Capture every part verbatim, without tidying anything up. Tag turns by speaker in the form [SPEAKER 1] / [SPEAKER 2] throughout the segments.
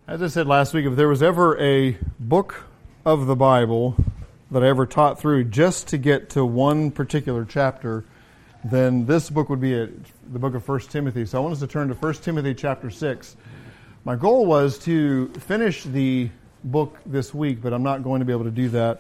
[SPEAKER 1] As I said last week, if there was ever a book of the Bible that I ever taught through just to get to one particular chapter, then this book would be it, the book of First Timothy. So I want us to turn to First Timothy chapter six. My goal was to finish the book this week, but I'm not going to be able to do that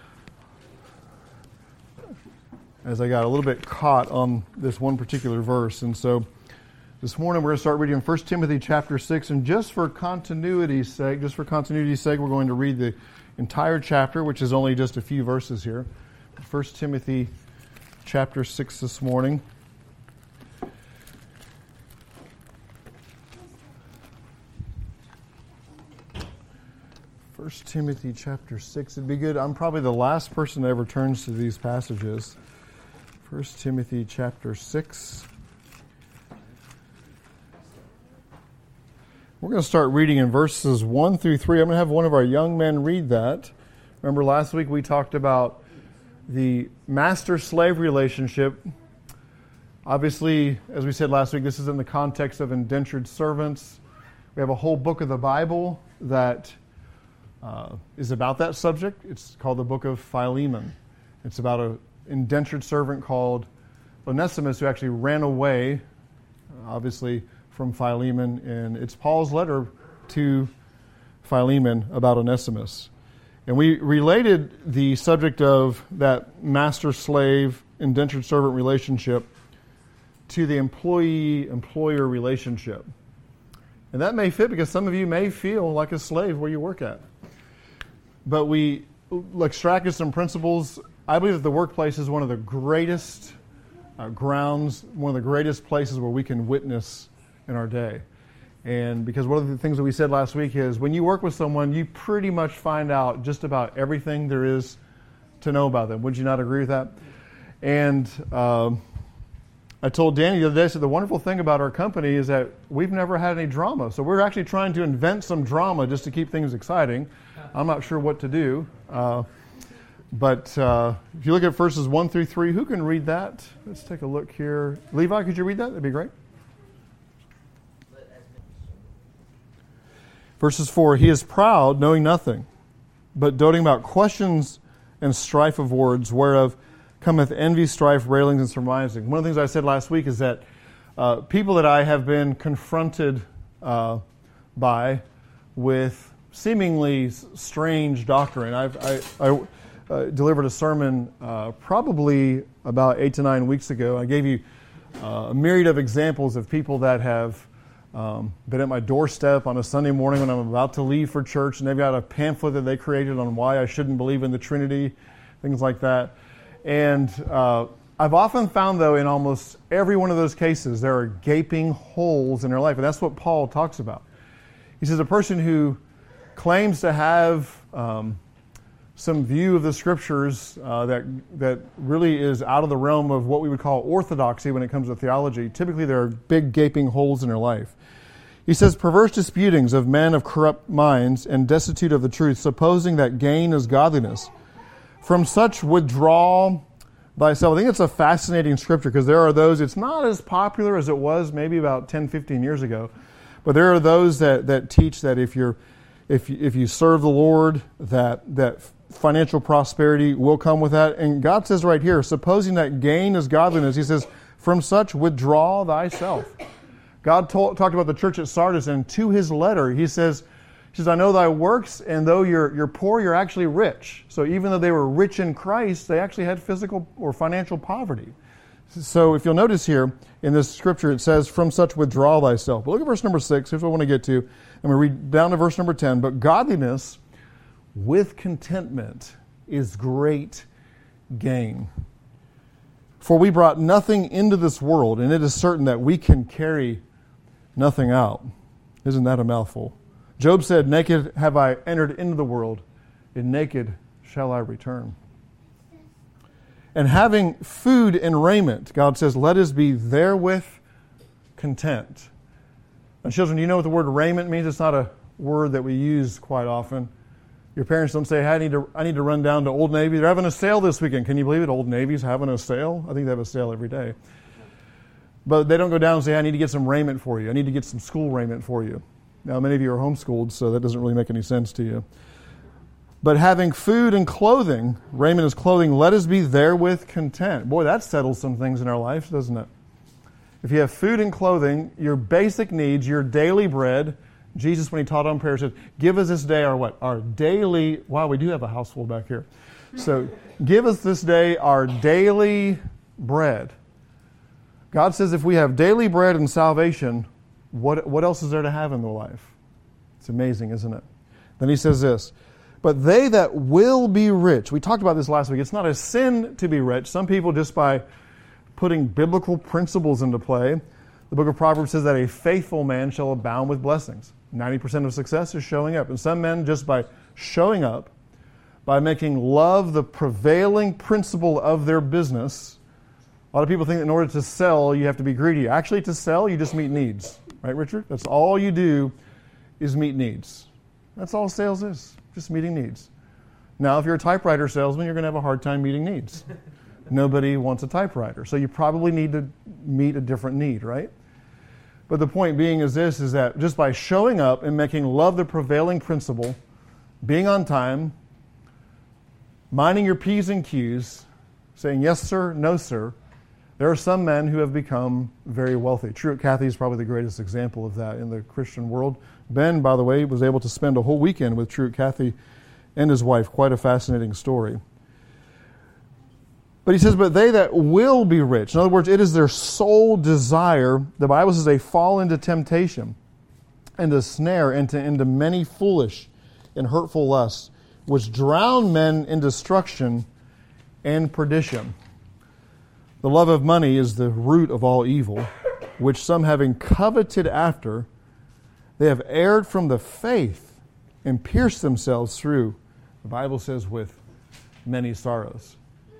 [SPEAKER 1] as I got a little bit caught on this one particular verse. And so this morning we're going to start reading First Timothy chapter six, and just for continuity's sake, just for continuity's sake, we're going to read the entire chapter, which is only just a few verses here. First Timothy chapter six this morning. First Timothy chapter six. It'd be good. I'm probably the last person that ever turns to these passages. First Timothy chapter six. We're going to start reading in verses one through three. I'm going to have one of our young men read that. Remember last week we talked about the master-slave relationship. Obviously, as we said last week, this is in the context of indentured servants. We have a whole book of the Bible that uh, is about that subject. It's called the book of Philemon. It's about an indentured servant called Onesimus who actually ran away, obviously, from Philemon, and it's Paul's letter to Philemon about Onesimus. And we related the subject of that master-slave, indentured servant relationship to the employee-employer relationship. And that may fit because some of you may feel like a slave where you work at. But we extracted some principles. I believe that the workplace is one of the greatest uh, grounds, one of the greatest places where we can witness in our day. And because one of the things that we said last week is when you work with someone, you pretty much find out just about everything there is to know about them. Would you not agree with that? And uh, I told Danny the other day, I said the wonderful thing about our company is that we've never had any drama. So we're actually trying to invent some drama just to keep things exciting. I'm not sure what to do. Uh, but uh, if you look at verses one through three, who can read that? Let's take a look here. Levi, could you read that? That'd be great. Verses four, he is proud, knowing nothing, but doting about questions and strife of words, whereof cometh envy, strife, railings, and surmising. One of the things I said last week is that uh, people that I have been confronted uh, by with seemingly strange doctrine. I've, I, I uh, delivered a sermon uh, probably about eight to nine weeks ago. I gave you uh, a myriad of examples of people that have Um, been at my doorstep on a Sunday morning when I'm about to leave for church, and they've got a pamphlet that they created on why I shouldn't believe in the Trinity, things like that. And uh, I've often found, though, in almost every one of those cases, there are gaping holes in their life, and that's what Paul talks about. He says a person who claims to have um, some view of the Scriptures uh, that that really is out of the realm of what we would call orthodoxy when it comes to theology, typically there are big gaping holes in their life. He says, perverse disputings of men of corrupt minds and destitute of the truth, supposing that gain is godliness. From such withdraw thyself. I think it's a fascinating scripture because there are those, it's not as popular as it was maybe about ten, fifteen years ago, but there are those that, that teach that if you're if you, if you serve the Lord, that that financial prosperity will come with that. And God says right here, supposing that gain is godliness, he says, from such withdraw thyself. God told, talked about the church at Sardis, and to his letter, he says, he says, I know thy works, and though you're you're poor, you're actually rich. So even though they were rich in Christ, they actually had physical or financial poverty. So if you'll notice here in this scripture, it says, from such withdraw thyself. But look at verse number six. Here's what I want to get to. I'm going to read down to verse number ten. But godliness with contentment is great gain. For we brought nothing into this world, and it is certain that we can carry nothing out. Isn't that a mouthful? Job said, naked have I entered into the world, and naked shall I return. And having food and raiment, God says, let us be therewith content. Now, children, you know what the word raiment means? It's not a word that we use quite often. Your parents don't say, hey, I need to I need to run down to Old Navy. They're having a sale this weekend. Can you believe it? Old Navy's having a sale? I think they have a sale every day. But they don't go down and say, I need to get some raiment for you. I need to get some school raiment for you. Now, many of you are homeschooled, so that doesn't really make any sense to you. But having food and clothing, raiment is clothing, let us be therewith content. Boy, that settles some things in our life, doesn't it? If you have food and clothing, your basic needs, your daily bread, Jesus, when he taught on prayer, said, give us this day our what? Our daily, wow, we do have a house full back here. So, give us this day our daily bread. God says if we have daily bread and salvation, what, what else is there to have in the life? It's amazing, isn't it? Then he says this, but they that will be rich, we talked about this last week, it's not a sin to be rich. Some people, just by putting biblical principles into play, the book of Proverbs says that a faithful man shall abound with blessings. ninety percent of success is showing up. And some men, just by showing up, by making love the prevailing principle of their business. A lot of people think that in order to sell, you have to be greedy. Actually, to sell, you just meet needs. Right, Richard? That's all you do is meet needs. That's all sales is, just meeting needs. Now, if you're a typewriter salesman, you're going to have a hard time meeting needs. Nobody wants a typewriter. So you probably need to meet a different need, right? But the point being is this, is that just by showing up and making love the prevailing principle, being on time, minding your P's and Q's, saying yes, sir, no, sir, there are some men who have become very wealthy. Truett Cathy is probably the greatest example of that in the Christian world. Ben, by the way, was able to spend a whole weekend with Truett Cathy and his wife. Quite a fascinating story. But he says, but they that will be rich. In other words, it is their sole desire. The Bible says they fall into temptation and a snare into, into many foolish and hurtful lusts, which drown men in destruction and perdition. The love of money is the root of all evil, which some having coveted after, they have erred from the faith and pierced themselves through, the Bible says, with many sorrows.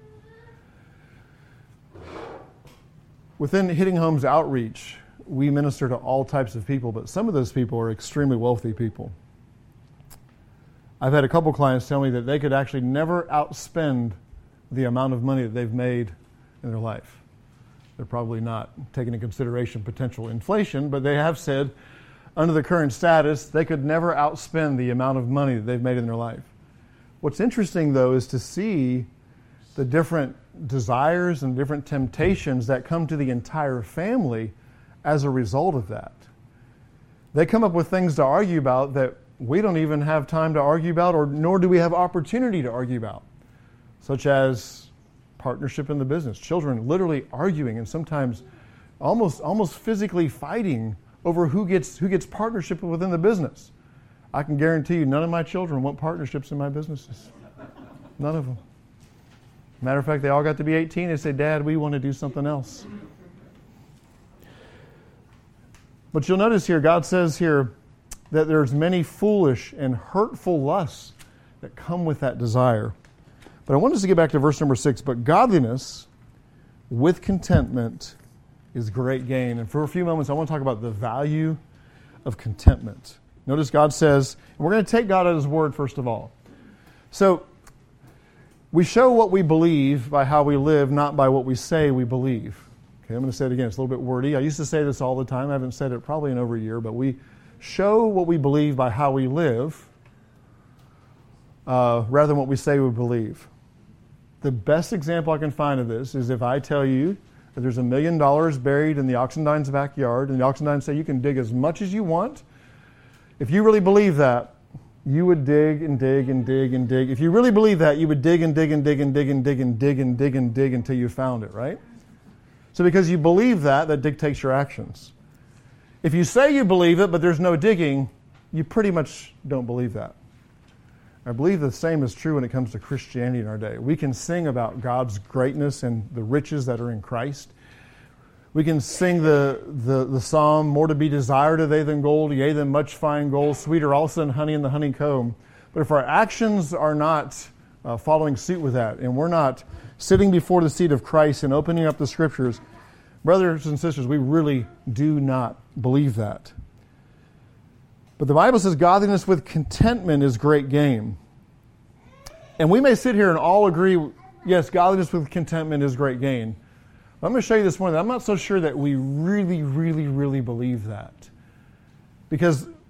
[SPEAKER 1] Within Hitting Homes Outreach, we minister to all types of people, but some of those people are extremely wealthy people. I've had a couple clients tell me that they could actually never outspend the amount of money that they've made in their life. They're probably not taking into consideration potential inflation, but they have said under the current status, they could never outspend the amount of money that they've made in their life. What's interesting, though, is to see the different desires and different temptations that come to the entire family as a result of that. They come up with things to argue about that we don't even have time to argue about, or nor do we have opportunity to argue about, such as partnership in the business. Children literally arguing and sometimes almost almost physically fighting over who gets who gets partnership within the business. I can guarantee you none of my children want partnerships in my businesses. None of them. Matter of fact, they all got to be eighteen. They say, Dad, we want to do something else. But you'll notice here, God says here that there's many foolish and hurtful lusts that come with that desire. But I want us to get back to verse number six. But godliness with contentment is great gain. And for a few moments, I want to talk about the value of contentment. Notice God says, and we're going to take God at His word first of all. So, we show what we believe by how we live, not by what we say we believe. Okay, I'm going to say it again. It's a little bit wordy. I used to say this all the time. I haven't said it probably in over a year, but we show what we believe by how we live uh, rather than what we say we believe. The best example I can find of this is if I tell you that there's a million dollars buried in the Oxendines' backyard, and the Oxendines say you can dig as much as you want. If you really believe that, you would dig and dig and dig and dig. If you really believe that, you would dig and dig and dig and dig and dig and dig and dig and dig until you found it, right? So because you believe that, that dictates your actions. If you say you believe it, but there's no digging, you pretty much don't believe that. I believe the same is true when it comes to Christianity in our day. We can sing about God's greatness and the riches that are in Christ. We can sing the, the, the psalm, more to be desired are they than gold, yea, than much fine gold, sweeter also than honey in the honeycomb. But if our actions are not uh, following suit with that, and we're not sitting before the seat of Christ and opening up the Scriptures, brothers and sisters, we really do not believe that. But the Bible says godliness with contentment is great gain. And we may sit here and all agree, yes, godliness with contentment is great gain. I'm going to show you this morning that I'm not so sure that we really, really, really believe that. Because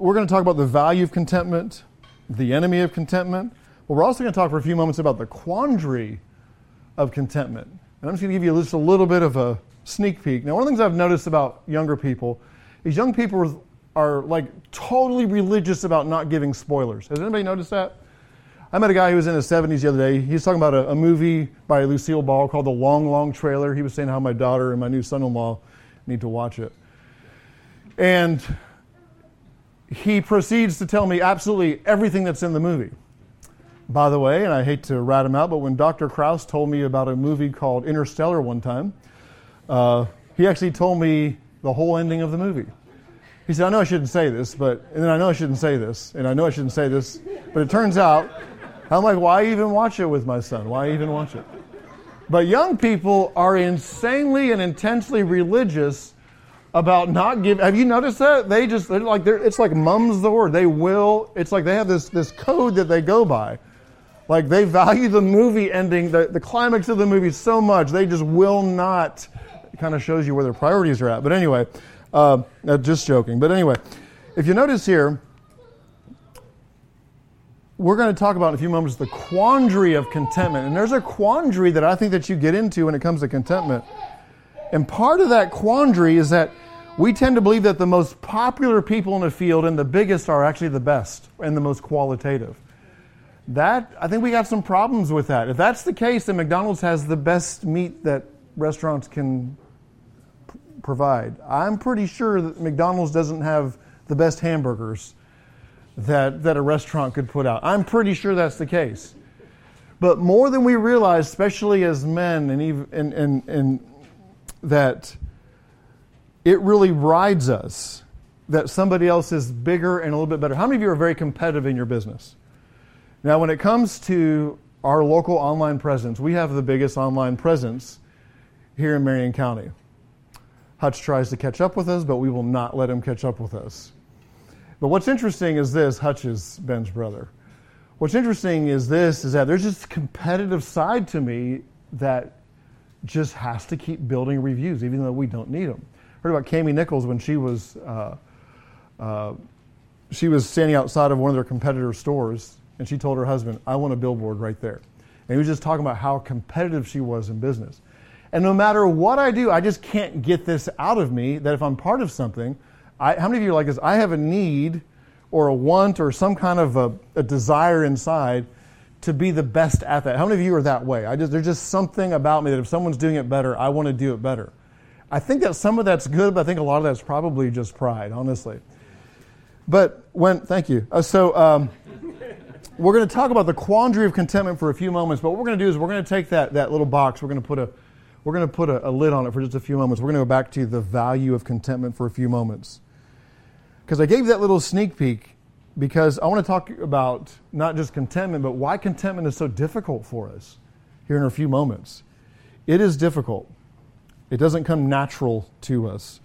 [SPEAKER 1] we're going to talk about the value of contentment, the enemy of contentment, but we're also going to talk for a few moments about the quandary of contentment. And I'm just going to give you just a little bit of a sneak peek. Now, one of the things I've noticed about younger people is young people are like totally religious about not giving spoilers. Has anybody noticed that? I met a guy who was in his seventies the other day. He was talking about a, a movie by Lucille Ball called The Long, Long Trailer. He was saying how my daughter and my new son-in-law need to watch it. And he proceeds to tell me absolutely everything that's in the movie. By the way, and I hate to rat him out, but when Doctor Krause told me about a movie called Interstellar one time, uh, he actually told me the whole ending of the movie. He said, I know I shouldn't say this, but, and then I know I shouldn't say this, and I know I shouldn't say this, but it turns out, I'm like, why even watch it with my son? Why even watch it? But young people are insanely and intensely religious about not giving. Have you noticed that? They just, they're like, they're, it's like mum's the word. They will, it's like they have this, this code that they go by. Like they value the movie ending, the, the climax of the movie so much, they just will not. It kind of shows you where their priorities are at. But anyway, uh, just joking. But anyway, if you notice here, we're going to talk about in a few moments the quandary of contentment. And there's a quandary that I think that you get into when it comes to contentment. And part of that quandary is that we tend to believe that the most popular people in the field and the biggest are actually the best and the most qualitative. That, I think we got some problems with that. If that's the case, then McDonald's has the best meat that restaurants can p- provide. I'm pretty sure that McDonald's doesn't have the best hamburgers that, that a restaurant could put out. I'm pretty sure that's the case. But more than we realize, especially as men, and even and, and, and that it really rides us that somebody else is bigger and a little bit better. How many of you are very competitive in your business? Now, when it comes to our local online presence, we have the biggest online presence here in Marion County. Hutch tries to catch up with us, but we will not let him catch up with us. But what's interesting is this, Hutch is Ben's brother. What's interesting is this, is that there's just a competitive side to me that just has to keep building reviews, even though we don't need them. Heard about Cami Nichols when she was uh, uh, she was standing outside of one of their competitor stores, and she told her husband, I want a billboard right there. And he was just talking about how competitive she was in business. And no matter what I do, I just can't get this out of me that if I'm part of something, I, how many of you are like this? I have a need or a want or some kind of a, a desire inside to be the best at that. How many of you are that way? I just, there's just something about me that if someone's doing it better, I want to do it better. I think that some of that's good, but I think a lot of that's probably just pride, honestly. But when, thank you. Uh, so um, we're going to talk about the quandary of contentment for a few moments. But what we're going to do is we're going to take that that little box. We're going to put a we're going to put a, a lid on it for just a few moments. We're going to go back to the value of contentment for a few moments. Because I gave you that little sneak peek because I want to talk about not just contentment, but why contentment is so difficult for us here in a few moments. It is difficult. It doesn't come natural to us.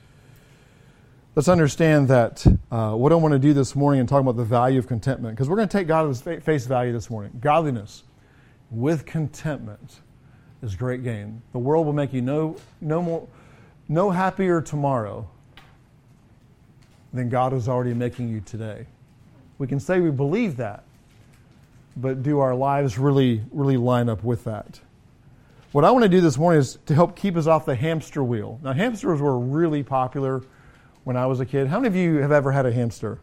[SPEAKER 1] Let's understand that uh, what I want to do this morning and talk about the value of contentment, because we're going to take God at his face value this morning. Godliness with contentment is great gain. The world will make you no no more no happier tomorrow than God is already making you today. We can say we believe that, but do our lives really really line up with that? What I want to do this morning is to help keep us off the hamster wheel. Now, hamsters were really popular when I was a kid. How many of you have ever had a hamster?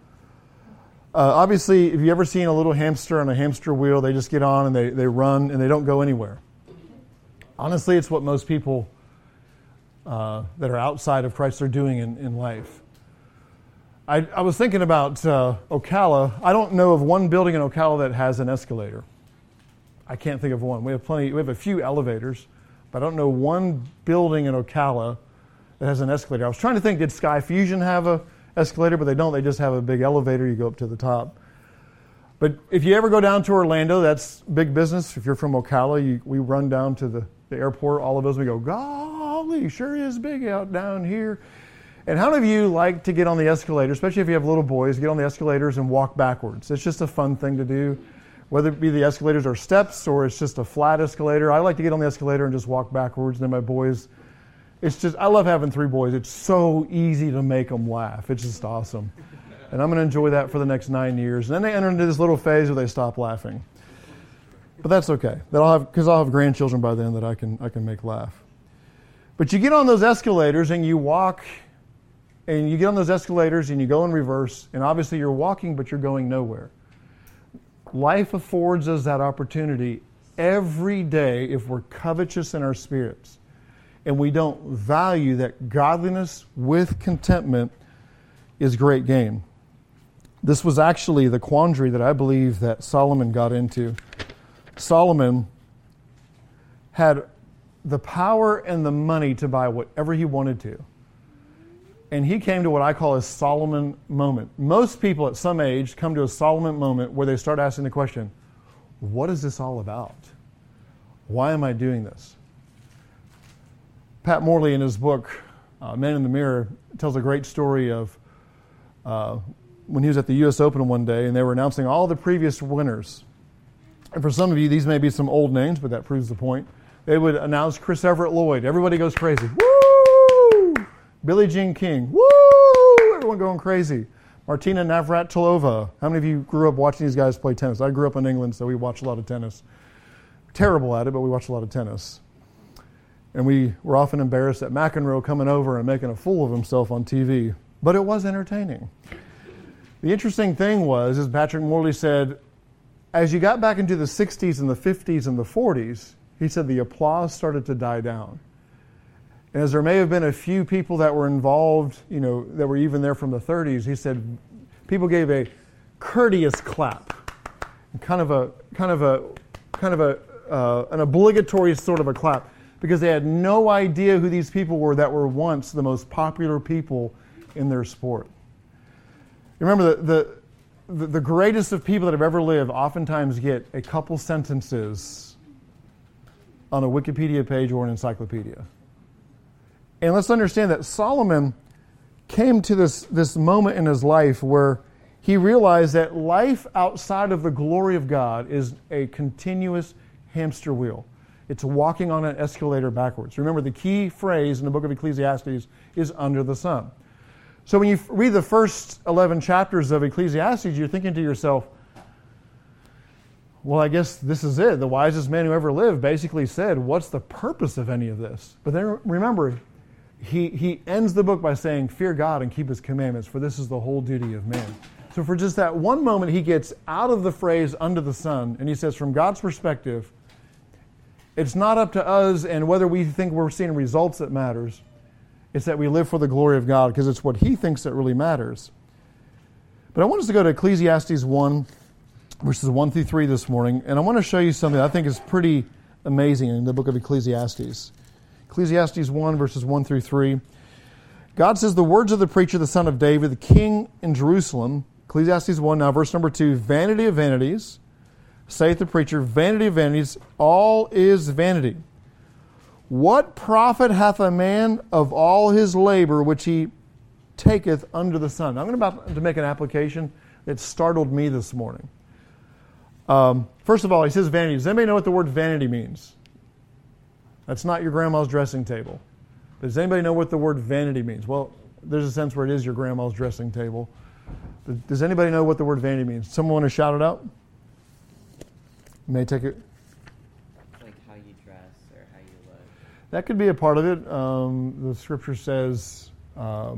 [SPEAKER 1] Uh, obviously, if you've ever seen a little hamster on a hamster wheel, they just get on and they, they run and they don't go anywhere. Honestly, it's what most people uh, that are outside of Christ are doing in, in life. I, I was thinking about uh, Ocala. I don't know of one building in Ocala that has an escalator. I can't think of one. We have plenty. We have a few elevators, but I don't know one building in Ocala that has an escalator. I was trying to think, did Sky Fusion have a escalator? But they don't. They just have a big elevator. You go up to the top. But if you ever go down to Orlando, that's big business. If you're from Ocala, you, we run down to the, the airport, all of us, we go, golly, sure is big out down here. And how many of you like to get on the escalator, especially if you have little boys, get on the escalators and walk backwards? It's just a fun thing to do. Whether it be the escalators or steps or it's just a flat escalator. I like to get on the escalator and just walk backwards. And then my boys, it's just, I love having three boys. It's so easy to make them laugh. It's just awesome. And I'm going to enjoy that for the next nine years. And then they enter into this little phase where they stop laughing. But that's okay. That I'll have, because I'll have grandchildren by then that I can I can make laugh. But you get on those escalators and you walk, and you get on those escalators and you go in reverse, and obviously you're walking, but you're going nowhere. Life affords us that opportunity every day if we're covetous in our spirits, and we don't value that godliness with contentment is great gain. This was actually the quandary that I believe that Solomon got into. Solomon had the power and the money to buy whatever he wanted to. And he came to what I call a Solomon moment. Most people at some age come to a Solomon moment where they start asking the question, what is this all about? Why am I doing this? Pat Morley, in his book, uh, Man in the Mirror, tells a great story of uh, when he was at the U S Open one day and they were announcing all the previous winners. And for some of you, these may be some old names, but that proves the point. They would announce Chris Everett Lloyd. Everybody goes crazy. Woo! Billie Jean King. Woo! Everyone going crazy. Martina Navratilova. How many of you grew up watching these guys play tennis? I grew up in England, so we watched a lot of tennis. Terrible at it, but we watched a lot of tennis. And we were often embarrassed at McEnroe coming over and making a fool of himself on T V. But it was entertaining. The interesting thing was, as Patrick Morley said, as you got back into the sixties and the fifties and the forties, he said the applause started to die down. And as there may have been a few people that were involved, you know, that were even there from the thirties, he said people gave a courteous clap, kind of a kind of a kind of a uh, an obligatory sort of a clap, because they had no idea who these people were that were once the most popular people in their sport. Remember the the The, the greatest of people that have ever lived oftentimes get a couple sentences on a Wikipedia page or an encyclopedia. And let's understand that Solomon came to this, this moment in his life where he realized that life outside of the glory of God is a continuous hamster wheel. It's walking on an escalator backwards. Remember, the key phrase in the book of Ecclesiastes is under the sun. So when you read the first eleven chapters of Ecclesiastes, you're thinking to yourself, well, I guess this is it. The wisest man who ever lived basically said, what's the purpose of any of this? But then remember, he, he ends the book by saying, fear God and keep his commandments, for this is the whole duty of man. So for just that one moment, he gets out of the phrase under the sun, and he says, from God's perspective, it's not up to us and whether we think we're seeing results that matters. It's that we live for the glory of God, because it's what he thinks that really matters. But I want us to go to Ecclesiastes one, verses one through three this morning, and I want to show you something I think is pretty amazing in the book of Ecclesiastes. Ecclesiastes one, verses one through three. God says, the words of the preacher, the son of David, the king in Jerusalem, Ecclesiastes one, now verse number two, vanity of vanities, saith the preacher, vanity of vanities, all is vanity. What profit hath a man of all his labor which he taketh under the sun? Now, I'm about to make an application that startled me this morning. Um, first of all, he says vanity. Does anybody know what the word vanity means? That's not your grandma's dressing table. But does anybody know what the word vanity means? Well, there's a sense where it is your grandma's dressing table. But does anybody know what the word vanity means? Someone want to shout it out? You may take it. That could be a part of it. Um, the scripture says, uh,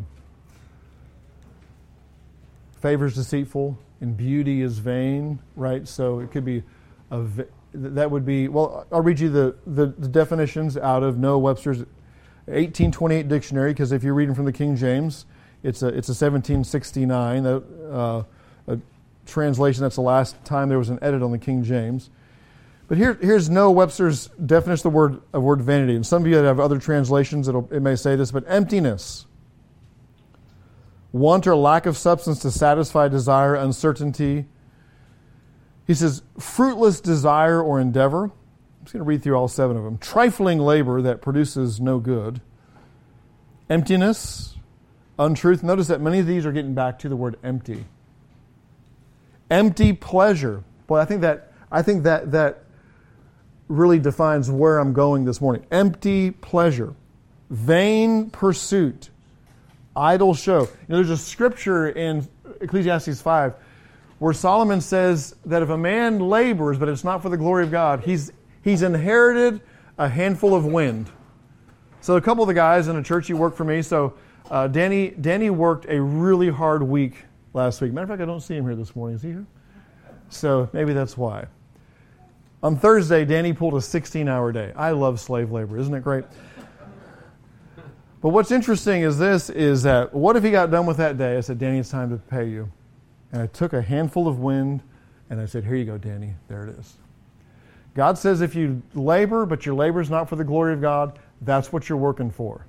[SPEAKER 1] favor is deceitful and beauty is vain, right? So it could be, a, that would be, well, I'll read you the, the, the definitions out of Noah Webster's eighteen twenty-eight dictionary, because if you're reading from the King James, it's a, it's a seventeen sixty-nine, uh, a translation. That's the last time there was an edit on the King James. But here, here's Noah Webster's definition of the word, of word vanity. And some of you that have other translations, it'll, it may say this, but emptiness. Want or lack of substance to satisfy desire, uncertainty. He says, fruitless desire or endeavor. I'm just going to read through all seven of them. Trifling labor that produces no good. Emptiness, untruth. Notice that many of these are getting back to the word empty. Empty pleasure. Boy, I think that, I think that, that, really defines where I'm going this morning. Empty pleasure, vain pursuit, idle show. You know, there's a scripture in Ecclesiastes five, where Solomon says that if a man labors, but it's not for the glory of God, he's he's inherited a handful of wind. So a couple of the guys in the church who work for me, so uh, Danny Danny worked a really hard week last week. Matter of fact, I don't see him here this morning. Is he here? So maybe that's why. On Thursday, Danny pulled a sixteen-hour day. I love slave labor. Isn't it great? But what's interesting is this, is that what if he got done with that day? I said, Danny, it's time to pay you. And I took a handful of wind, and I said, here you go, Danny. There it is. God says if you labor, but your labor is not for the glory of God, that's what you're working for.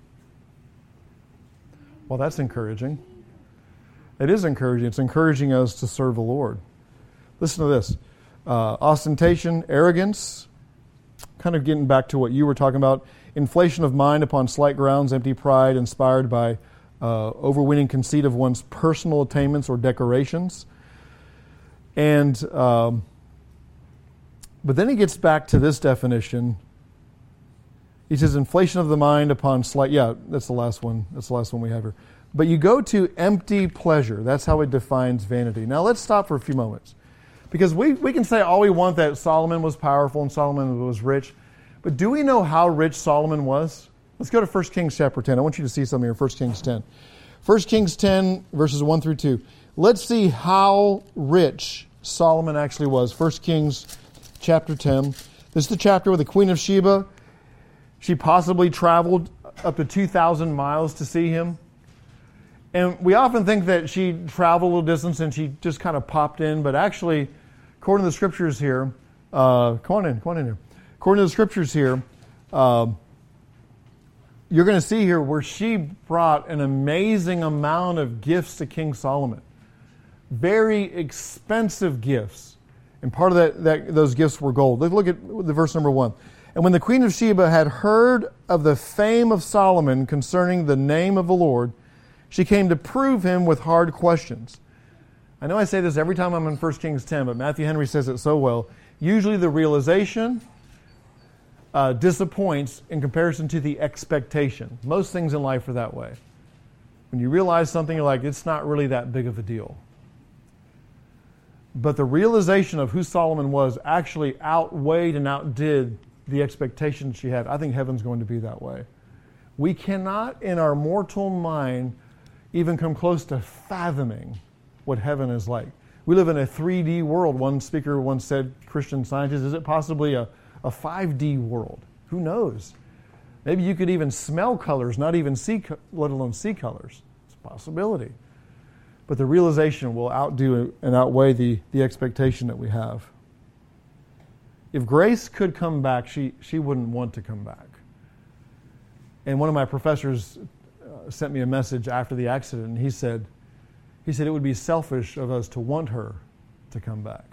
[SPEAKER 1] Well, that's encouraging. It is encouraging. It's encouraging us to serve the Lord. Listen to this. Uh, ostentation, arrogance, kind of getting back to what you were talking about. Inflation of mind upon slight grounds, empty pride inspired by uh, overweening conceit of one's personal attainments or decorations. And, um, but then he gets back to this definition. He says inflation of the mind upon slight, yeah, that's the last one. That's the last one we have here. But you go to empty pleasure. That's how it defines vanity. Now let's stop for a few moments. Because we, we can say all we want that Solomon was powerful and Solomon was rich. But do we know how rich Solomon was? Let's go to First Kings chapter ten. I want you to see something here, First Kings ten. First Kings ten, verses one through two. Let's see how rich Solomon actually was. First Kings chapter ten. This is the chapter where the Queen of Sheba, she possibly traveled up to two thousand miles to see him. And we often think that she traveled a little distance and she just kind of popped in. But actually, according to the scriptures here, uh, come on in, come on in here. According to the scriptures here, uh, you're going to see here where she brought an amazing amount of gifts to King Solomon. Very expensive gifts. And part of that, that those gifts were gold. Let's look at the verse number one. And when the Queen of Sheba had heard of the fame of Solomon concerning the name of the Lord, she came to prove him with hard questions. I know I say this every time I'm in First Kings ten, but Matthew Henry says it so well. Usually the realization uh, disappoints in comparison to the expectation. Most things in life are that way. When you realize something, you're like, it's not really that big of a deal. But the realization of who Solomon was actually outweighed and outdid the expectation she had. I think heaven's going to be that way. We cannot, in our mortal mind, even come close to fathoming what heaven is like. We live in a three D world. One speaker once said, Christian scientists, is it possibly a, a five D world? Who knows? Maybe you could even smell colors, not even see, let alone see colors. It's a possibility. But the realization will outdo and outweigh the, the expectation that we have. If Grace could come back, she, she wouldn't want to come back. And one of my professors uh, sent me a message after the accident, and he said, he said it would be selfish of us to want her to come back.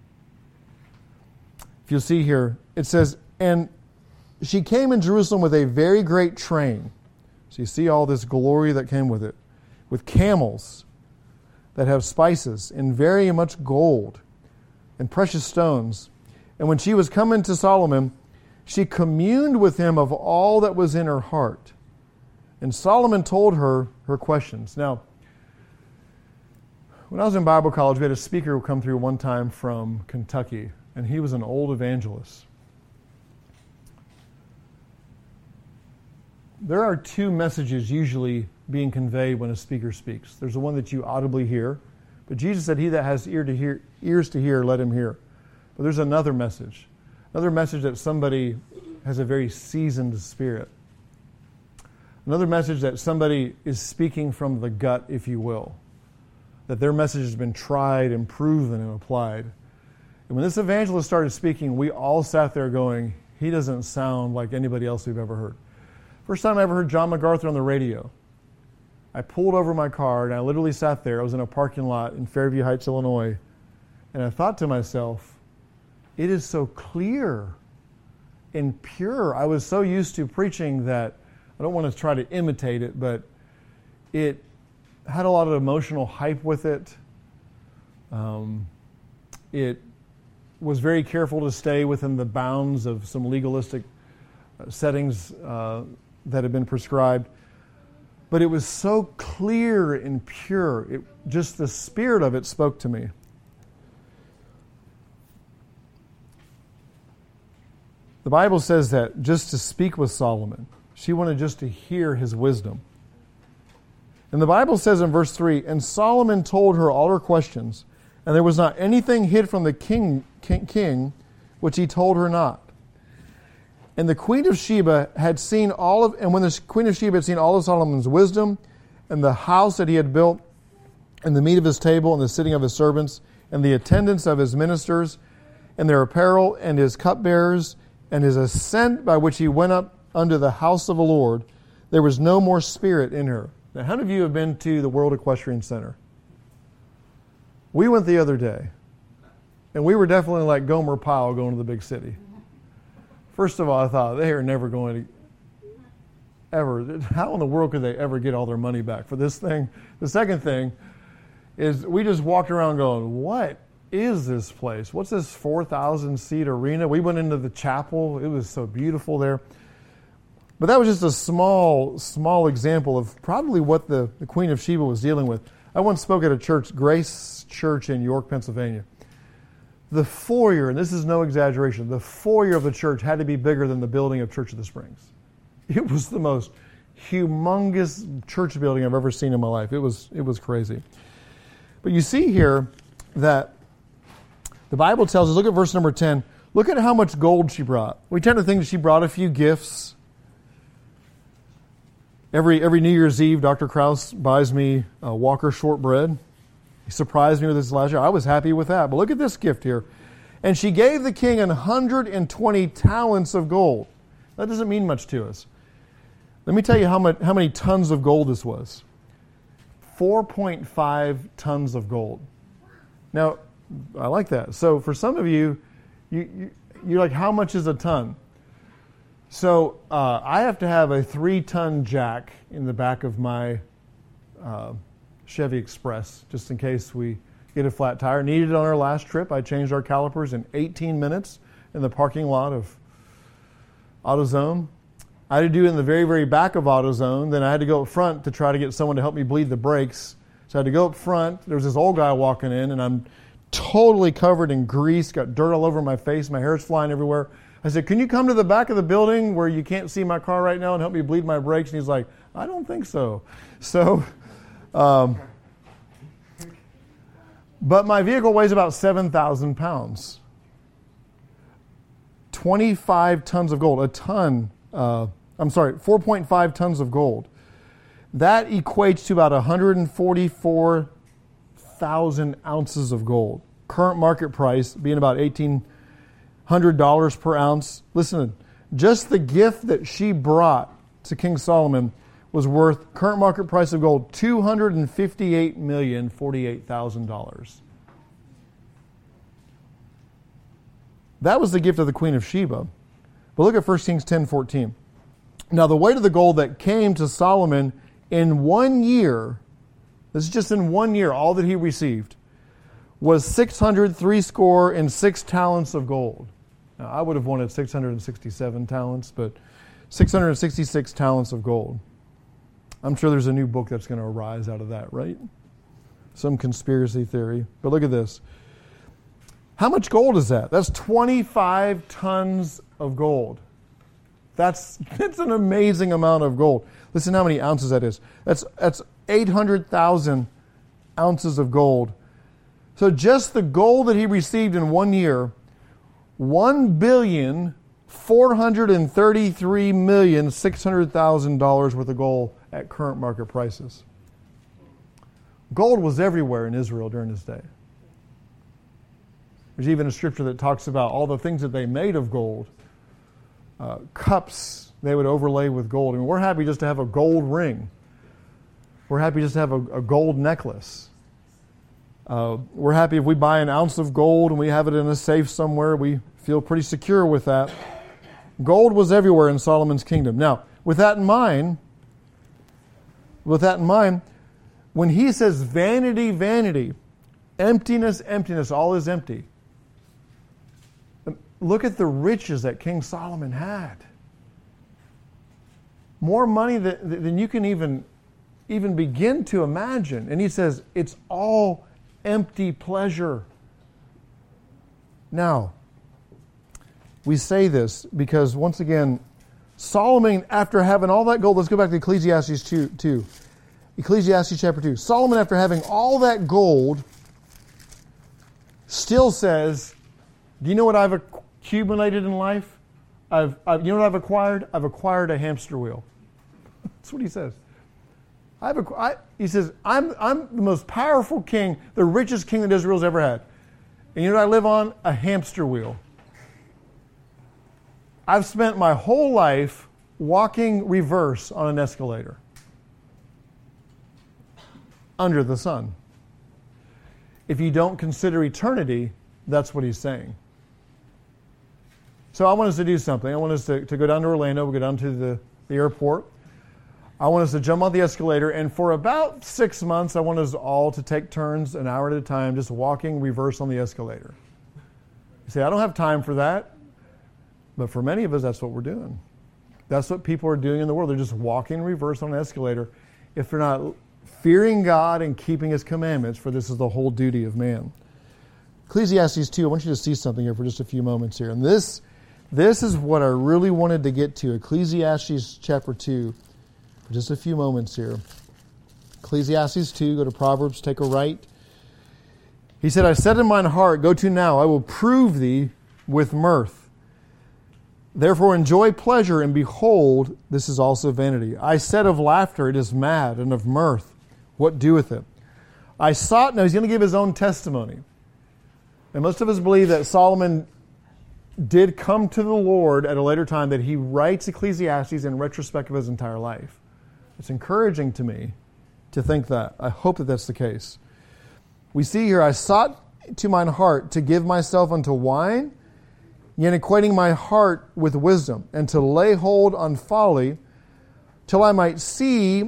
[SPEAKER 1] If you'll see here, it says, and she came in Jerusalem with a very great train. So you see all this glory that came with it, with camels that have spices and very much gold and precious stones. And when she was coming to Solomon, she communed with him of all that was in her heart. And Solomon told her her questions. Now, when I was in Bible college, we had a speaker who come through one time from Kentucky, and he was an old evangelist. There are two messages usually being conveyed when a speaker speaks. There's the one that you audibly hear, but Jesus said, he that has ear to hear, ears to hear, let him hear. But there's another message. Another message that somebody has a very seasoned spirit. Another message that somebody is speaking from the gut, if you will. That their message has been tried and proven and applied. And when this evangelist started speaking, we all sat there going, he doesn't sound like anybody else we've ever heard. First time I ever heard John MacArthur on the radio. I pulled over my car and I literally sat there. I was in a parking lot in Fairview Heights, Illinois. And I thought to myself, it is so clear and pure. I was so used to preaching that I don't want to try to imitate it, but it had a lot of emotional hype with it. Um, it was very careful to stay within the bounds of some legalistic settings uh, that had been prescribed. but it was so clear and pure. It, just the spirit of it spoke to me. The Bible says that just to speak with Solomon, she wanted just to hear his wisdom. And the Bible says in verse three, and Solomon told her all her questions, and there was not anything hid from the king, king, king which he told her not. And the queen of Sheba had seen all of, and when the queen of Sheba had seen all of Solomon's wisdom, and the house that he had built, and the meat of his table, and the sitting of his servants, and the attendance of his ministers, and their apparel, and his cupbearers, and his ascent by which he went up unto the house of the Lord, there was no more spirit in her. Now, how many of you have been to the World Equestrian Center? We went the other day, and we were definitely like Gomer Pyle going to the big city. First of all, I thought, they are never going to, ever, how in the world could they ever get all their money back for this thing? The second thing is we just walked around going, what is this place? What's this four thousand seat arena? We went into the chapel. It was so beautiful there. But that was just a small, small example of probably what the, the Queen of Sheba was dealing with. I once spoke at a church, Grace Church in York, Pennsylvania. The foyer, and this is no exaggeration, the foyer of the church had to be bigger than the building of Church of the Springs. It was the most humongous church building I've ever seen in my life. It was, it was crazy. But you see here that the Bible tells us, look at verse number ten, look at how much gold she brought. We tend to think that she brought a few gifts. Every every New Year's Eve, Doctor Krause buys me a Walker shortbread. He surprised me with this last year. I was happy with that. But look at this gift here. And she gave the king one hundred twenty talents of gold. That doesn't mean much to us. Let me tell you how much how many tons of gold this was. four point five tons of gold. Now, I like that. So for some of you, you, you you're like, how much is a ton? So uh, I have to have a three-ton jack in the back of my uh, Chevy Express, just in case we get a flat tire. Needed it on our last trip. I changed our calipers in eighteen minutes in the parking lot of AutoZone. I had to do it in the very, very back of AutoZone. Then I had to go up front to try to get someone to help me bleed the brakes. So I had to go up front. There was this old guy walking in, and I'm totally covered in grease, got dirt all over my face, my hair's flying everywhere. I said, can you come to the back of the building where you can't see my car right now and help me bleed my brakes? And he's like, I don't think so. So, um, but my vehicle weighs about seven thousand pounds. twenty-five tons of gold, a ton, uh, I'm sorry, four point five tons of gold. That equates to about one hundred forty-four thousand ounces of gold. Current market price being about eighteen hundred dollars per ounce. Listen, just the gift that she brought to King Solomon was worth, current market price of gold, two hundred fifty-eight million forty-eight thousand dollars. That was the gift of the Queen of Sheba. But look at First Kings ten fourteen. Now the weight of the gold that came to Solomon in one year, this is just in one year, all that he received, was six hundred three score and six talents of gold. Now, I would have wanted six hundred sixty-seven talents, but six hundred sixty-six talents of gold. I'm sure there's a new book that's going to arise out of that, right? Some conspiracy theory. But look at this. How much gold is that? That's twenty-five tons of gold. That's, that's an amazing amount of gold. Listen how many ounces that is. That's, that's eight hundred thousand ounces of gold. So just the gold that he received in one year, one billion four hundred thirty-three million six hundred thousand dollars worth of gold at current market prices. Gold was everywhere in Israel during this day. There's even a scripture that talks about all the things that they made of gold. Uh, cups they would overlay with gold. I mean, we're happy just to have a gold ring. We're happy just to have a, a gold necklace. Uh, we're happy if we buy an ounce of gold and we have it in a safe somewhere. We feel pretty secure with that. Gold was everywhere in Solomon's kingdom. Now, with that in mind, with that in mind, when he says vanity, vanity, emptiness, emptiness, all is empty. Look at the riches that King Solomon had. More money than, than you can even even begin to imagine. And he says, it's all empty pleasure. Now, we say this because, once again, Solomon, after having all that gold, let's go back to Ecclesiastes two. Ecclesiastes chapter two. Solomon, after having all that gold, still says, do you know what I've accumulated in life? I've, I've, you know what I've acquired? I've acquired a hamster wheel. That's what he says. I've, I, he says, I'm, I'm the most powerful king, the richest king that Israel's ever had. And you know what I live on? A hamster wheel. I've spent my whole life walking reverse on an escalator under the sun. If you don't consider eternity, that's what he's saying. So I want us to do something. I want us to, to go down to Orlando. We'll go down to the, the airport. I want us to jump on the escalator. And for about six months, I want us all to take turns an hour at a time just walking reverse on the escalator. You say, I don't have time for that. But for many of us, that's what we're doing. That's what people are doing in the world. They're just walking reverse on an escalator. If they're not fearing God and keeping His commandments, for this is the whole duty of man. Ecclesiastes two, I want you to see something here for just a few moments here. And this, this is what I really wanted to get to. Ecclesiastes chapter two, for just a few moments here. Ecclesiastes two, go to Proverbs, take a right. He said, I said in mine heart, go to now, I will prove thee with mirth. Therefore enjoy pleasure, and behold, this is also vanity. I said of laughter, it is mad, and of mirth, what doeth it? I sought, now he's going to give his own testimony. And most of us believe that Solomon did come to the Lord at a later time, that he writes Ecclesiastes in retrospect of his entire life. It's encouraging to me to think that. I hope that that's the case. We see here, I sought to mine heart to give myself unto wine, yet equating my heart with wisdom, and to lay hold on folly, till I might see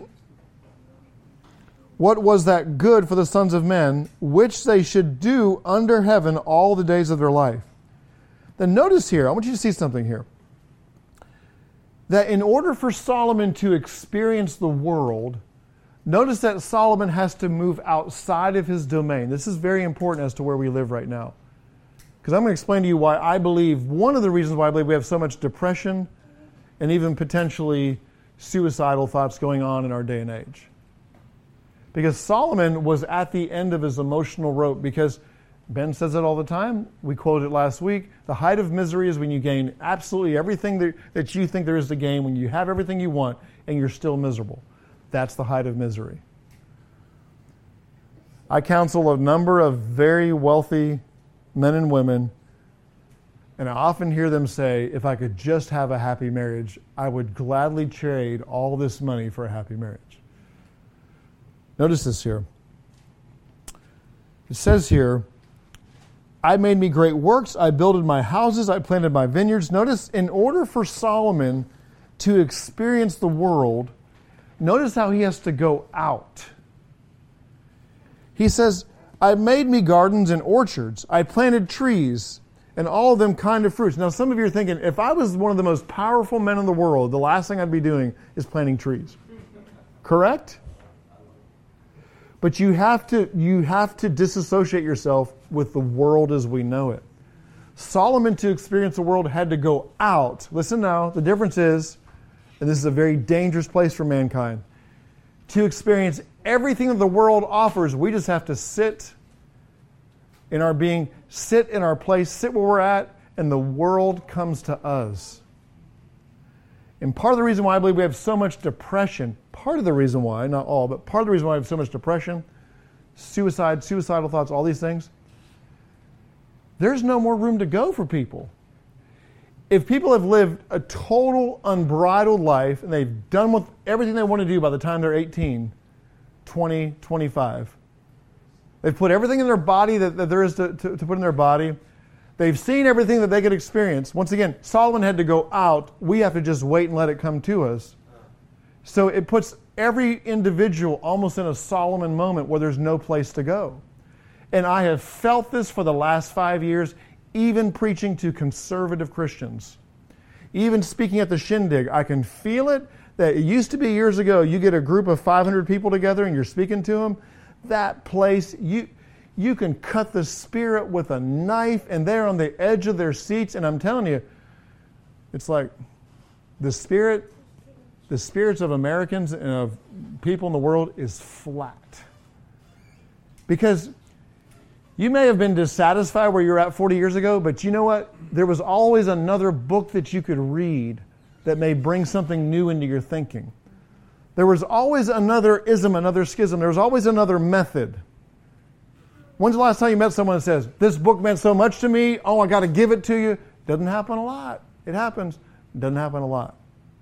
[SPEAKER 1] what was that good for the sons of men, which they should do under heaven all the days of their life. Then notice here, I want you to see something here, that in order for Solomon to experience the world, notice that Solomon has to move outside of his domain. This is very important as to where we live right now. Because I'm going to explain to you why I believe, one of the reasons why I believe we have so much depression and even potentially suicidal thoughts going on in our day and age. Because Solomon was at the end of his emotional rope, because Ben says it all the time. We quoted it last week. The height of misery is when you gain absolutely everything that, that you think there is to gain, when you have everything you want and you're still miserable. That's the height of misery. I counsel a number of very wealthy men and women, and I often hear them say, if I could just have a happy marriage, I would gladly trade all this money for a happy marriage. Notice this here. It says here, I made me great works, I builded my houses, I planted my vineyards. Notice, in order for Solomon to experience the world, notice how he has to go out. He says, I made me gardens and orchards. I planted trees, and all of them kind of fruits. Now, some of you are thinking, if I was one of the most powerful men in the world, the last thing I'd be doing is planting trees. Correct? But you have to, you have to disassociate yourself with the world as we know it. Solomon, to experience the world, had to go out. Listen now, the difference is, and this is a very dangerous place for mankind, to experience everything that the world offers, we just have to sit in our being, sit in our place, sit where we're at, and the world comes to us. And part of the reason why I believe we have so much depression, part of the reason why, not all, but part of the reason why we have so much depression, suicide, suicidal thoughts, all these things, there's no more room to go for people. If people have lived a total unbridled life and they've done with everything they want to do by the time they're eighteen, twenty, twenty-five, they've put everything in their body that, that there is to, to, to put in their body, they've seen everything that they could experience. Once again, Solomon had to go out. We have to just wait and let it come to us. So it puts every individual almost in a Solomon moment where there's no place to go. And I have felt this for the last five years, even preaching to conservative Christians. Even speaking at the shindig, I can feel it. that it used to be years ago, you get a group of five hundred people together and you're speaking to them, that place, you you can cut the Spirit with a knife and they're on the edge of their seats. And I'm telling you, it's like the Spirit, the spirits of Americans and of people in the world is flat. Because you may have been dissatisfied where you're at forty years ago, but you know what? There was always another book that you could read that may bring something new into your thinking. There was always another ism, another schism. There was always another method. When's the last time you met someone that says, this book meant so much to me, oh, I got to give it to you? Doesn't happen a lot. It happens. Doesn't happen a lot.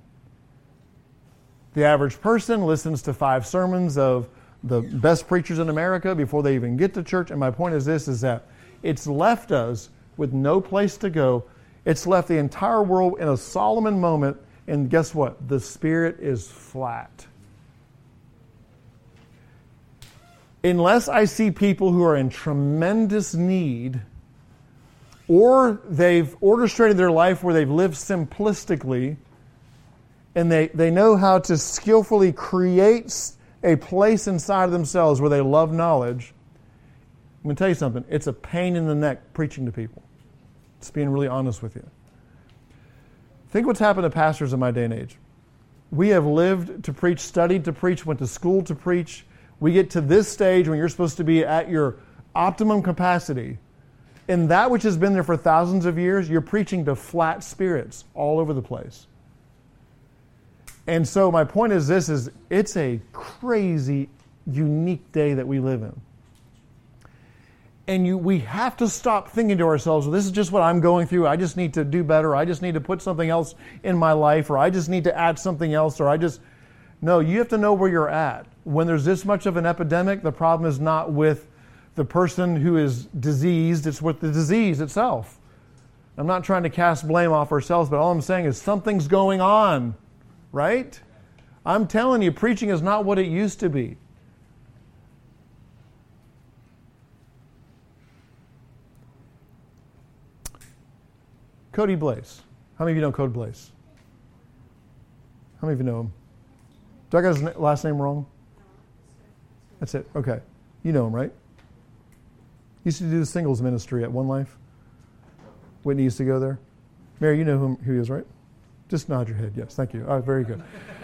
[SPEAKER 1] The average person listens to five sermons of the best preachers in America before they even get to church. And my point is this, is that it's left us with no place to go. It's left the entire world in a Solomon moment. And guess what? The Spirit is flat. Unless I see people who are in tremendous need, or they've orchestrated their life where they've lived simplistically, and they, they know how to skillfully create a place inside of themselves where they love knowledge, I'm going to tell you something. It's a pain in the neck preaching to people. It's being really honest with you. Think what's happened to pastors in my day and age. We have lived to preach, studied to preach, went to school to preach. We get to this stage when you're supposed to be at your optimum capacity. And that which has been there for thousands of years, you're preaching to flat spirits all over the place. And so my point is this, is it's a crazy, unique day that we live in. And you, we have to stop thinking to ourselves, well, this is just what I'm going through. I just need to do better. I just need to put something else in my life, or I just need to add something else, or I just... No, you have to know where you're at. When there's this much of an epidemic, the problem is not with the person who is diseased, it's with the disease itself. I'm not trying to cast blame off ourselves, but all I'm saying is something's going on, right? I'm telling you, preaching is not what it used to be. Cody Blaze. How many of you know Cody Blaze? How many of you know him? Do I got his last name wrong? That's it. Okay. You know him, right? He used to do the singles ministry at One Life. Whitney used to go there. Mary, you know whom, who he is, right? Just nod your head. Yes, thank you. All right, very good.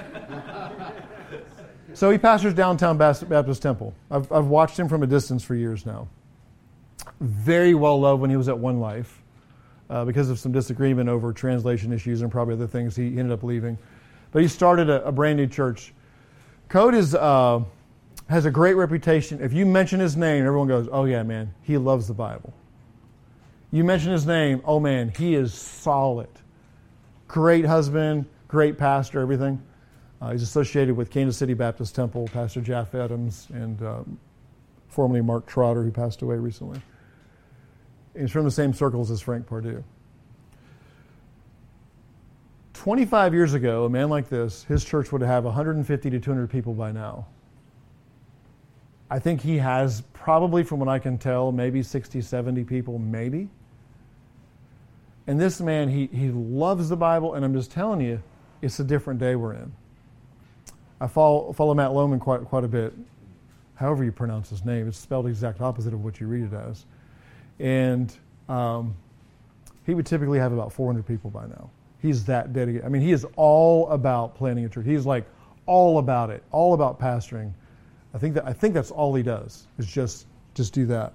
[SPEAKER 1] So he pastors downtown Baptist Temple. I've, I've watched him from a distance for years now. Very well loved when he was at One Life. Uh, because of some disagreement over translation issues and probably other things, he ended up leaving. But he started a, a brand new church. Code is, uh, has a great reputation. If you mention his name, everyone goes, oh yeah, man, he loves the Bible. You mention his name, oh man, he is solid. Great husband, great pastor, everything. Uh, he's associated with Kansas City Baptist Temple, Pastor Jeff Adams, and um, formerly Mark Trotter, who passed away recently. He's from the same circles as Frank Pardue. twenty-five years ago, a man like this, his church would have one hundred fifty to two hundred people by now. I think he has probably, from what I can tell, maybe sixty, seventy people, maybe. And this man, he, he loves the Bible, and I'm just telling you, it's a different day we're in. I follow, follow Matt Lohman quite, quite a bit. However you pronounce his name, it's spelled exact opposite of what you read it as. And um, he would typically have about four hundred people by now. He's that dedicated. I mean, he is all about planning a church. He's like all about it, all about pastoring. I think that I think that's all he does, is just just do that.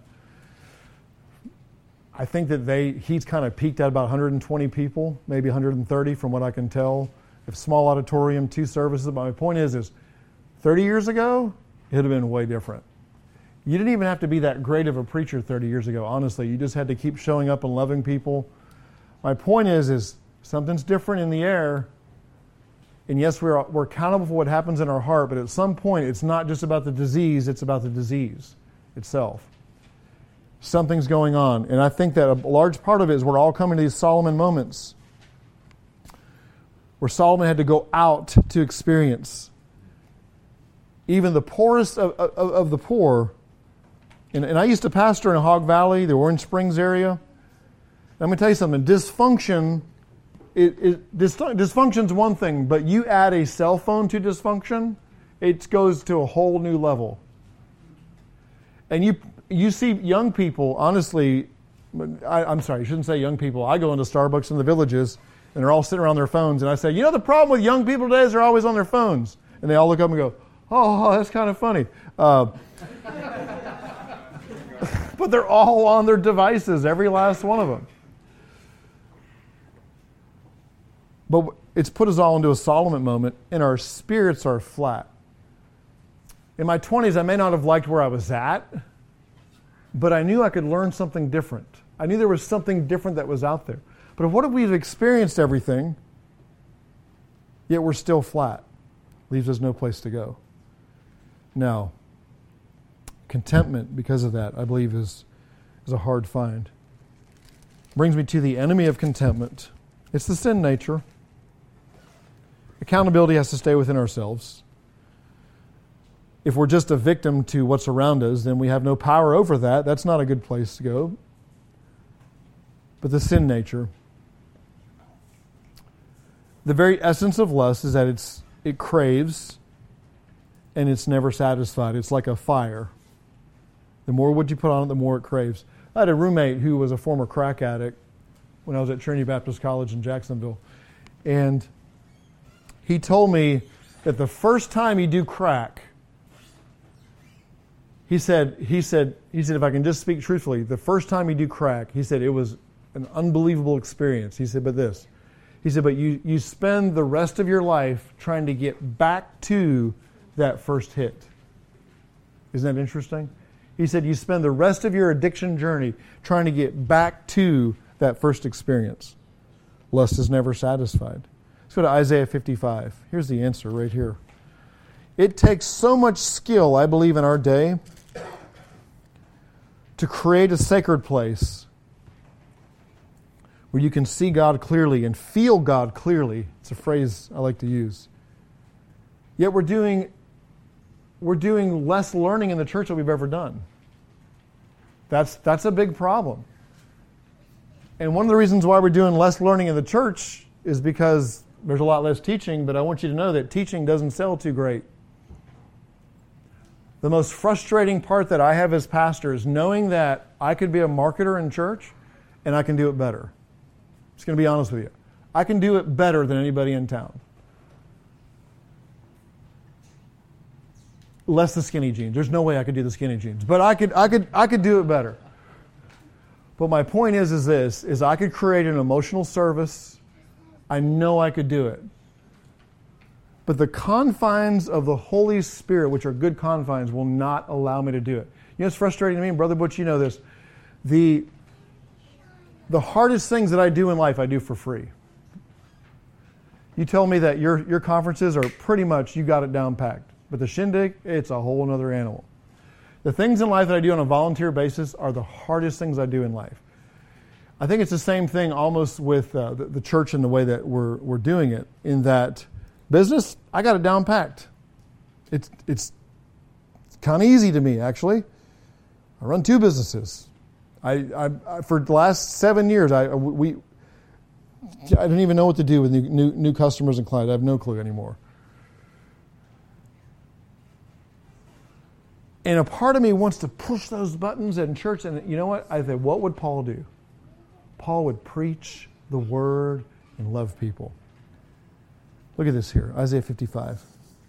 [SPEAKER 1] I think that they he's kind of peaked at about one hundred twenty people, maybe one hundred thirty from what I can tell. If small auditorium, two services. But my point is, is thirty years ago, it would have been way different. You didn't even have to be that great of a preacher thirty years ago, honestly. You just had to keep showing up and loving people. My point is, is something's different in the air. And yes, we're, we're accountable for what happens in our heart, but at some point, it's not just about the disease, it's about the disease itself. Something's going on. And I think that a large part of it is we're all coming to these Solomon moments where Solomon had to go out to experience. Even the poorest of, of, of the poor. And, and I used to pastor in Hog Valley, the Orange Springs area. And I'm going to tell you something. Dysfunction it, it, dysfunction's one thing, but you add a cell phone to dysfunction, it goes to a whole new level. And you you see young people, honestly, I, I'm sorry, I shouldn't say young people. I go into Starbucks in the villages, and they're all sitting around their phones, and I say, you know the problem with young people today is they're always on their phones. And they all look up and go, oh, that's kind of funny. Uh, but they're all on their devices, every last one of them. But it's put us all into a Solomon moment, and our spirits are flat. In my twenties, I may not have liked where I was at, but I knew I could learn something different. I knew there was something different that was out there. But what if we've experienced everything, yet we're still flat? Leaves us no place to go. Now, contentment, because of that, I believe is, is a hard find. Brings me to the enemy of contentment. It's the sin nature. Accountability has to stay within ourselves. If we're just a victim to what's around us, then we have no power over that. That's not a good place to go. But the sin nature. The very essence of lust is that it's it craves and it's never satisfied. It's like a fire. The more wood you put on it, the more it craves. I had a roommate who was a former crack addict when I was at Trinity Baptist College in Jacksonville. And he told me that the first time you do crack, he said, he said, he said, if I can just speak truthfully, the first time you do crack, he said it was an unbelievable experience. He said, but this, he said, but you, you spend the rest of your life trying to get back to that first hit. Isn't that interesting? He said you spend the rest of your addiction journey trying to get back to that first experience. Lust is never satisfied. Let's go to Isaiah fifty-five. Here's the answer right here. It takes so much skill, I believe, in our day to create a sacred place where you can see God clearly and feel God clearly. It's a phrase I like to use. Yet we're doing, we're doing less learning in the church than we've ever done. That's, that's a big problem. And one of the reasons why we're doing less learning in the church is because there's a lot less teaching, but I want you to know that teaching doesn't sell too great. The most frustrating part that I have as pastor is knowing that I could be a marketer in church and I can do it better. I'm just going to be honest with you. I can do it better than anybody in town. Less the skinny jeans. There's no way I could do the skinny jeans. But I could I could I could do it better. But my point is is this is I could create an emotional service. I know I could do it. But the confines of the Holy Spirit, which are good confines, will not allow me to do it. You know, it's frustrating to me, Brother Butch, you know this. The, the hardest things that I do in life, I do for free. You tell me that your, your conferences are pretty much, you got it down packed. But the shindig, it's a whole other animal. The things in life that I do on a volunteer basis are the hardest things I do in life. I think it's the same thing almost with uh, the, the church and the way that we're we're doing it, in that business, I got it down packed. It's it's kind of easy to me, actually. I run two businesses. I, I, I for the last seven years, I we I didn't even know what to do with new new, new customers and clients. I have no clue anymore. And a part of me wants to push those buttons in church. And you know what? I said, what would Paul do? Paul would preach the word and love people. Look at this here, Isaiah fifty-five.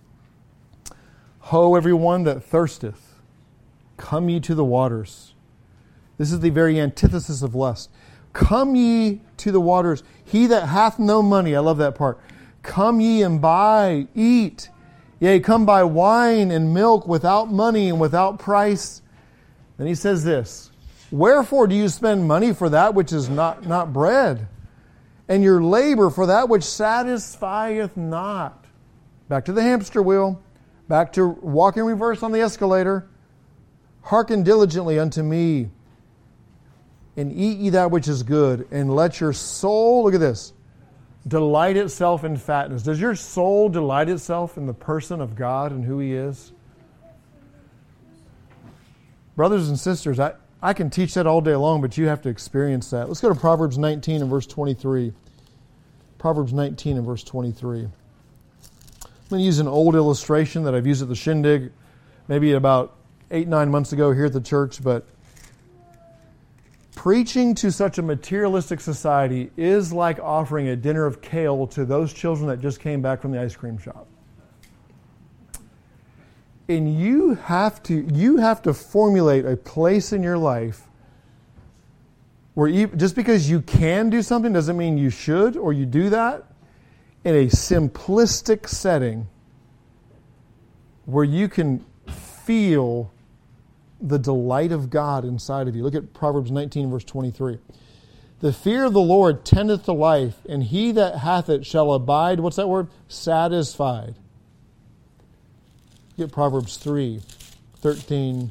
[SPEAKER 1] Ho, everyone that thirsteth, come ye to the waters. This is the very antithesis of lust. Come ye to the waters. He that hath no money, I love that part. Come ye and buy, eat. Yea, come buy wine and milk without money and without price. Then he says this, wherefore do you spend money for that which is not, not bread, and your labor for that which satisfieth not? Back to the hamster wheel. Back to walking reverse on the escalator. Hearken diligently unto me, and eat ye that which is good, and let your soul, look at this, delight itself in fatness. Does your soul delight itself in the person of God and who He is? Brothers and sisters, I, I can teach that all day long, but you have to experience that. Let's go to Proverbs nineteen and verse twenty-three. Proverbs nineteen and verse twenty-three. I'm going to use an old illustration that I've used at the Shindig maybe about eight, nine months ago here at the church, but preaching to such a materialistic society is like offering a dinner of kale to those children that just came back from the ice cream shop. And you have to, you have to formulate a place in your life where you, just because you can do something doesn't mean you should or you do that, in a simplistic setting where you can feel the delight of God inside of you. Look at Proverbs nineteen, verse twenty-three. The fear of the Lord tendeth to life, and he that hath it shall abide, what's that word? Satisfied. Look at Proverbs three, thirteen.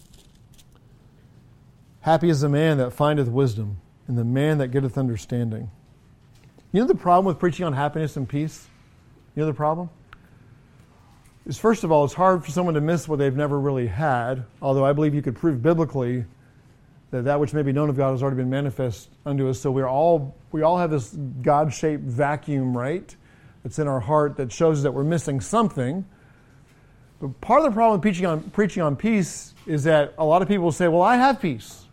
[SPEAKER 1] Happy is the man that findeth wisdom, and the man that getteth understanding. You know the problem with preaching on happiness and peace? You know the problem? Is first of all, it's hard for someone to miss what they've never really had, although I believe you could prove biblically that that which may be known of God has already been manifest unto us. So we're all we all have this God-shaped vacuum, right? That's in our heart that shows that we're missing something. But part of the problem with preaching on preaching on peace is that a lot of people say, well, I have peace.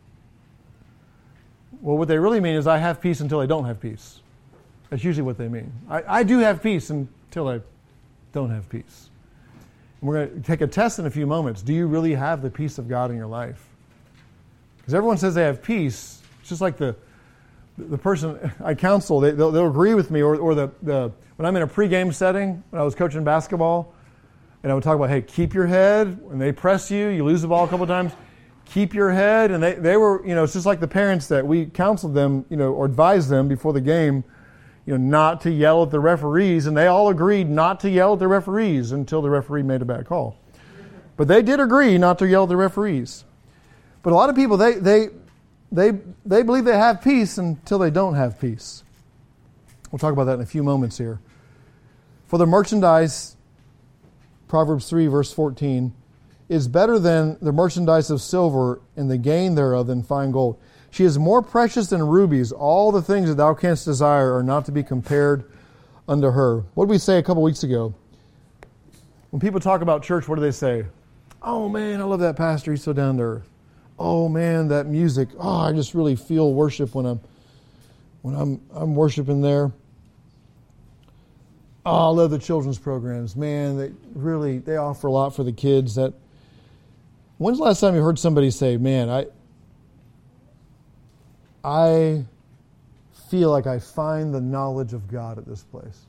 [SPEAKER 1] Well, what they really mean is I have peace until I don't have peace. That's usually what they mean. I, I do have peace until I don't have peace. And we're going to take a test in a few moments. Do you really have the peace of God in your life? Because everyone says they have peace. It's just like the the person I counsel, they, they'll, they'll agree with me. Or, or the, the when I'm in a pregame setting, when I was coaching basketball, and I would talk about, hey, keep your head. When they press you, you lose the ball a couple of times. Keep your head. And they, they were, you know, it's just like the parents that we counseled them, you know, or advised them before the game, you know, not to yell at the referees. And they all agreed not to yell at the referees until the referee made a bad call. But they did agree not to yell at the referees. But a lot of people, they they they they believe they have peace until they don't have peace. We'll talk about that in a few moments here. For the merchandise, Proverbs three, verse fourteen, is better than the merchandise of silver, and the gain thereof than fine gold. She is more precious than rubies. All the things that thou canst desire are not to be compared unto her. What did we say a couple weeks ago? When people talk about church, what do they say? Oh man, I love that pastor. He's so down to earth. Oh man, that music. Oh, I just really feel worship when I'm when I'm I'm worshiping there. Oh, I love the children's programs. Man, they really they offer a lot for the kids. That when's the last time you heard somebody say, "Man, I I feel like I find the knowledge of God at this place."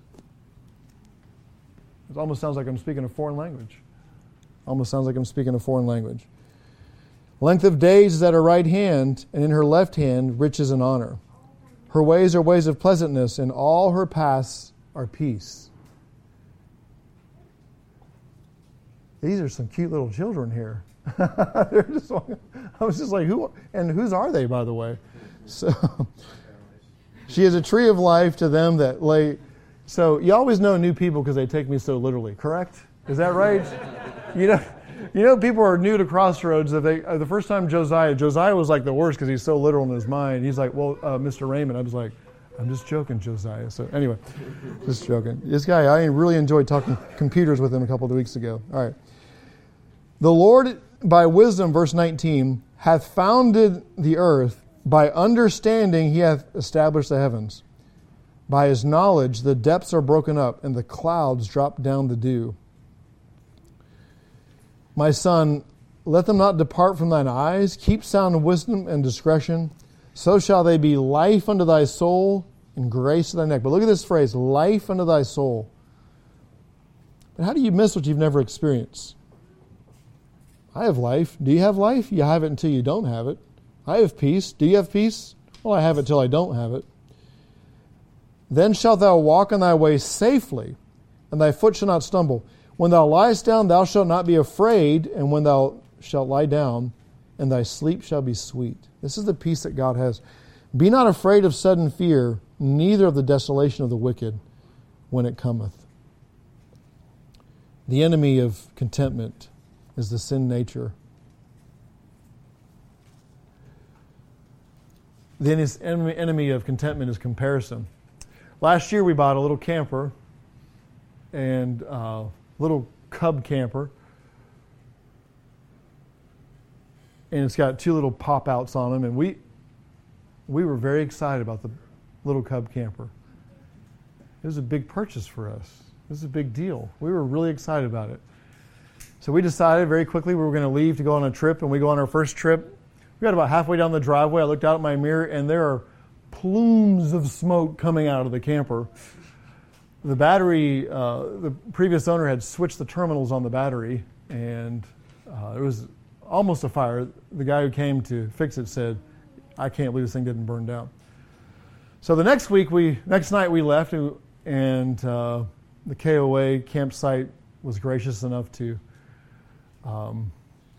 [SPEAKER 1] It almost sounds like I'm speaking a foreign language. Almost sounds like I'm speaking a foreign language. Length of days is at her right hand, and in her left hand riches and honor. Her ways are ways of pleasantness, and all her paths are peace. These are some cute little children here. They're just, I was just like, who? And whose are they, by the way? So, she is a tree of life to them that lay. So you always know new people because they take me so literally. Correct? Is that right? You know, you know, people are new to Crossroads. If they uh, the first time Josiah, Josiah was like the worst because he's so literal in his mind. He's like, well, uh, Mister Raymond. I was like, I'm just joking, Josiah. So anyway, just joking. This guy, I really enjoyed talking computers with him a couple of weeks ago. All right. The Lord, by wisdom, verse nineteen, hath founded the earth. By understanding he hath established the heavens. By his knowledge the depths are broken up, and the clouds drop down the dew. My son, let them not depart from thine eyes. Keep sound wisdom and discretion. So shall they be life unto thy soul and grace to thy neck. But look at this phrase, life unto thy soul. But how do you miss what you've never experienced? I have life. Do you have life? You have it until you don't have it. I have peace. Do you have peace? Well, I have it till I don't have it. Then shalt thou walk on thy way safely, and thy foot shall not stumble. When thou liest down, thou shalt not be afraid, and when thou shalt lie down, and thy sleep shall be sweet. This is the peace that God has. Be not afraid of sudden fear, neither of the desolation of the wicked when it cometh. The enemy of contentment is the sin nature. The enemy of contentment is comparison. Last year we bought a little camper, and uh, little cub camper, and it's got two little pop-outs on them, and we we were very excited about the little cub camper. It was a big purchase for us. It was a big deal. We were really excited about it. So we decided very quickly we were going to leave to go on a trip, and we go on our first trip. We got about halfway down the driveway. I looked out at my mirror, and there are plumes of smoke coming out of the camper. The battery, uh, the previous owner had switched the terminals on the battery, and uh, it was almost a fire. The guy who came to fix it said, I can't believe this thing didn't burn down. So the next week, we next night we left, and uh, the K O A campsite was gracious enough to um,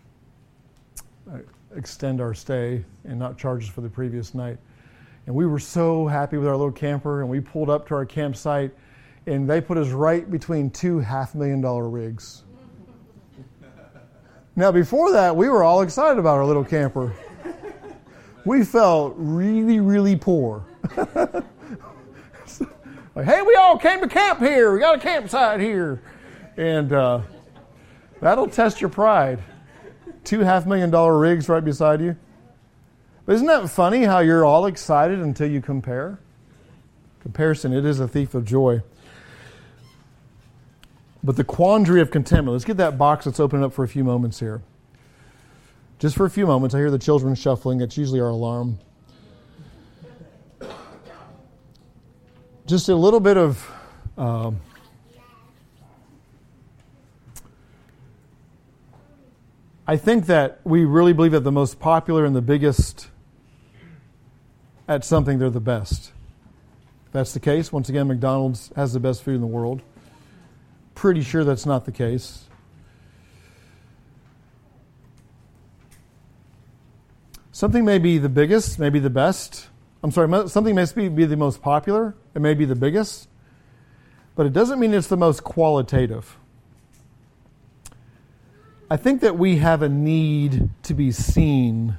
[SPEAKER 1] extend our stay and not charge us for the previous night. And we were so happy with our little camper, and we pulled up to our campsite, and they put us right between two half million dollar rigs. Now, before that, we were all excited about our little camper. We felt really, really poor. Like, hey, we all came to camp here. We got a campsite here. And uh, that'll test your pride. Two half million dollar rigs right beside you. But isn't that funny how you're all excited until you compare? Comparison, it is a thief of joy. But the quandary of contentment. Let's get that box that's opening up for a few moments here. Just for a few moments. I hear the children shuffling. It's usually our alarm. Just a little bit of um, I think that we really believe that the most popular and the biggest at something, they're the best. If that's the case, once again, McDonald's has the best food in the world. Pretty sure that's not the case. Something may be the biggest, maybe the best. I'm sorry, something may be the most popular, it may be the biggest, but it doesn't mean it's the most qualitative. I think that we have a need to be seen.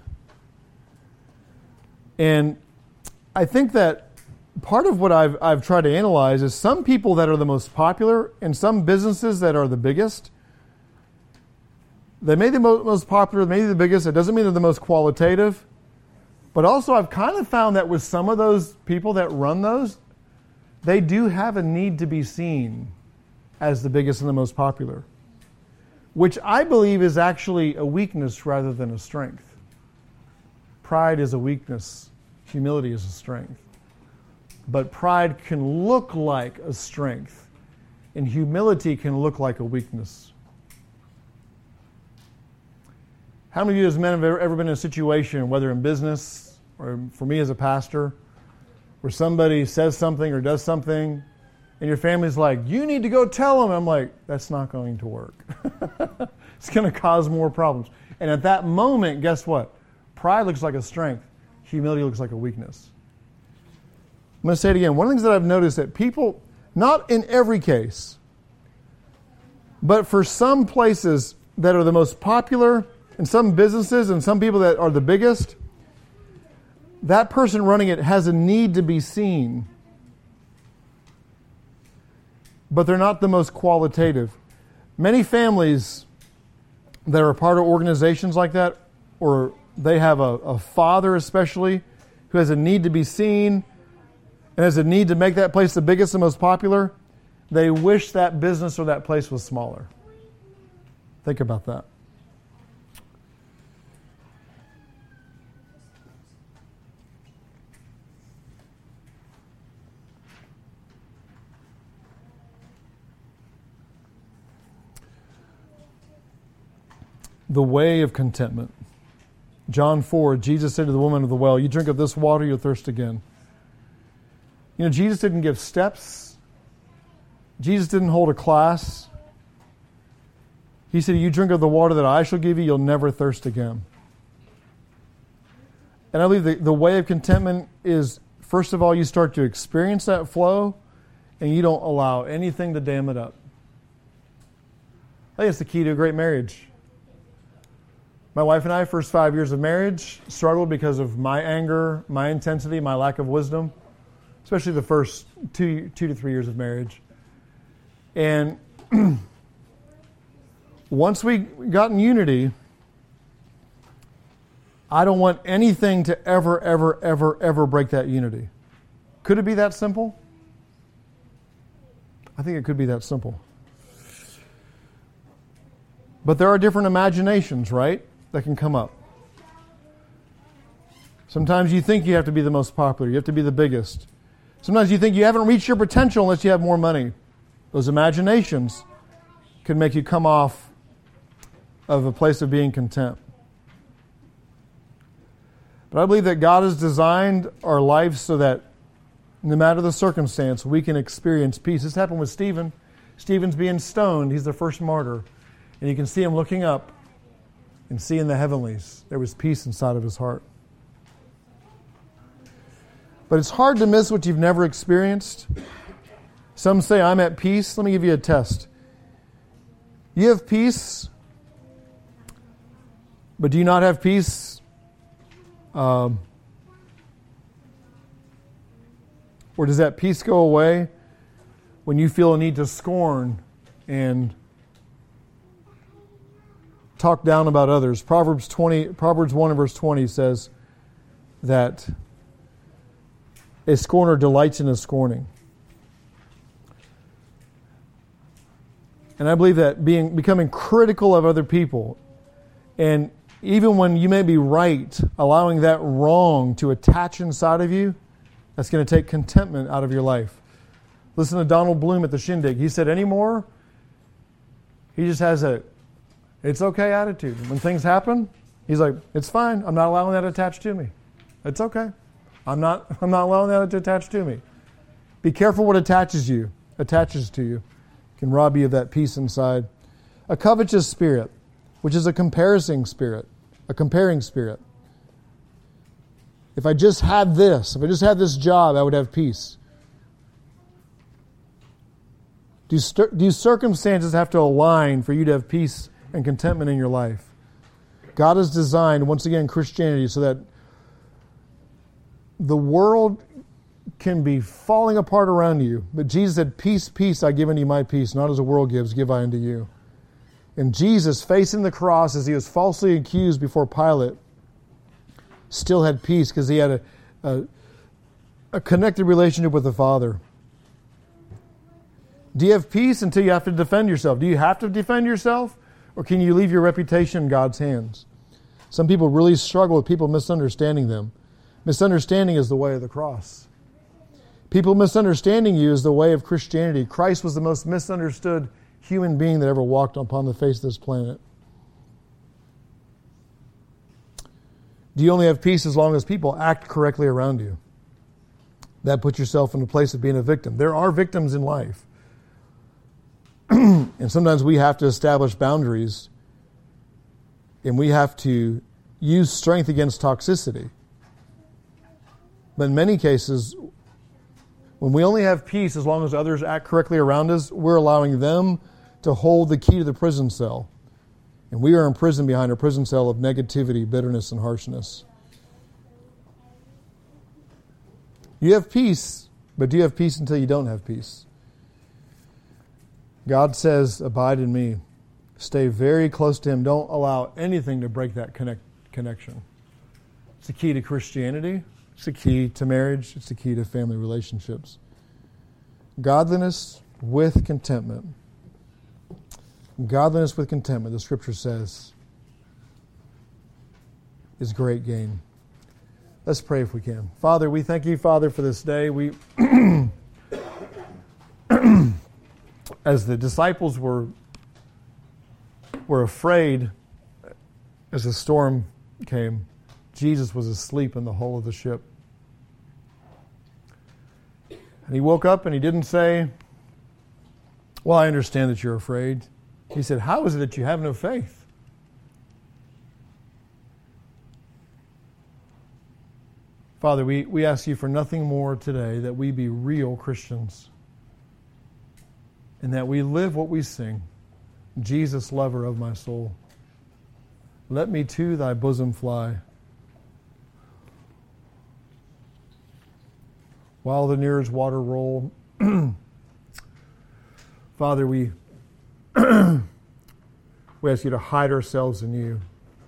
[SPEAKER 1] And I think that part of what I've I've tried to analyze is some people that are the most popular and some businesses that are the biggest. They may be the most popular, maybe the biggest. It doesn't mean they're the most qualitative. But also I've kind of found that with some of those people that run those, they do have a need to be seen as the biggest and the most popular, which I believe is actually a weakness rather than a strength. Pride is a weakness. Humility is a strength. But pride can look like a strength, and humility can look like a weakness. How many of you as men have ever been in a situation, whether in business or for me as a pastor, where somebody says something or does something, and your family's like, you need to go tell them. I'm like, that's not going to work. It's going to cause more problems. And at that moment, guess what? Pride looks like a strength. Humility looks like a weakness. I'm going to say it again. One of the things that I've noticed that people, not in every case, but for some places that are the most popular, and some businesses and some people that are the biggest, that person running it has a need to be seen. But they're not the most qualitative. Many families that are part of organizations like that, or they have a, a father especially, who has a need to be seen and has a need to make that place the biggest and most popular, they wish that business or that place was smaller. Think about that. The way of contentment. John four, Jesus said to the woman of the well, you drink of this water, you'll thirst again. You know, Jesus didn't give steps. Jesus didn't hold a class. He said, you drink of the water that I shall give you, you'll never thirst again. And I believe the, the way of contentment is, first of all, you start to experience that flow, and you don't allow anything to dam it up. I think it's the key to a great marriage. My wife and I, first five years of marriage, struggled because of my anger, my intensity, my lack of wisdom. especially the first two, two to three years of marriage. And once we got in unity, I don't want anything to ever, ever, ever, ever break that unity. Could it be that simple? I think it could be that simple. But there are different imaginations, right, that can come up. Sometimes you think you have to be the most popular. You have to be the biggest. Sometimes you think you haven't reached your potential unless you have more money. Those imaginations can make you come off of a place of being content. But I believe that God has designed our lives so that no matter the circumstance, we can experience peace. This happened with Stephen. Stephen's being stoned. He's the first martyr. And you can see him looking up and seeing the heavenlies. There was peace inside of his heart. But it's hard to miss what you've never experienced. Some say, I'm at peace. Let me give you a test. You have peace, but do you not have peace? Um, or does that peace go away when you feel a need to scorn and talk down about others? Proverbs twenty, Proverbs one and verse twenty says that a scorner delights in his scorning. And I believe that being becoming critical of other people, and even when you may be right, allowing that wrong to attach inside of you, that's going to take contentment out of your life. Listen to Donald Bloom at the Shindig. He said, anymore, he just has a it's okay attitude. When things happen, he's like, it's fine. I'm not allowing that attached to me. It's okay. I'm not I'm not allowing that to attach to me. Be careful what attaches you, attaches to you. It can rob you of that peace inside. A covetous spirit, which is a comparing spirit, a comparing spirit. If I just had this, if I just had this job, I would have peace. Do, do circumstances have to align for you to have peace and contentment in your life? God has designed, once again, Christianity so that the world can be falling apart around you. But Jesus said, peace, peace, I give unto you my peace. Not as the world gives, give I unto you. And Jesus, facing the cross as he was falsely accused before Pilate, still had peace because he had a, a, a connected relationship with the Father. Do you have peace until you have to defend yourself? Do you have to defend yourself? Or can you leave your reputation in God's hands? Some people really struggle with people misunderstanding them. Misunderstanding is the way of the cross. People misunderstanding you is the way of Christianity. Christ was the most misunderstood human being that ever walked upon the face of this planet. Do you only have peace as long as people act correctly around you? That puts yourself in the place of being a victim. There are victims in life. And sometimes we have to establish boundaries, and we have to use strength against toxicity. But in many cases, when we only have peace as long as others act correctly around us, we're allowing them to hold the key to the prison cell. And we are imprisoned behind a prison cell of negativity, bitterness, and harshness. You have peace, but do you have peace until you don't have peace? God says, abide in me. Stay very close to Him. Don't allow anything to break that connect, connection. It's the key to Christianity. It's the key to marriage. It's the key to family relationships. Godliness with contentment. Godliness with contentment, the Scripture says, is great gain. Let's pray if we can. Father, we thank you, Father, for this day. We, as the disciples were, were afraid as the storm came, Jesus was asleep in the hull of the ship. And He woke up and He didn't say, well, I understand that you're afraid. He said, how is it that you have no faith? Father, we, we ask you for nothing more today, that we be real Christians and that we live what we sing. Jesus, lover of my soul, let me to thy bosom fly. while the nearest water roll. Father, we, we ask you to hide ourselves in you.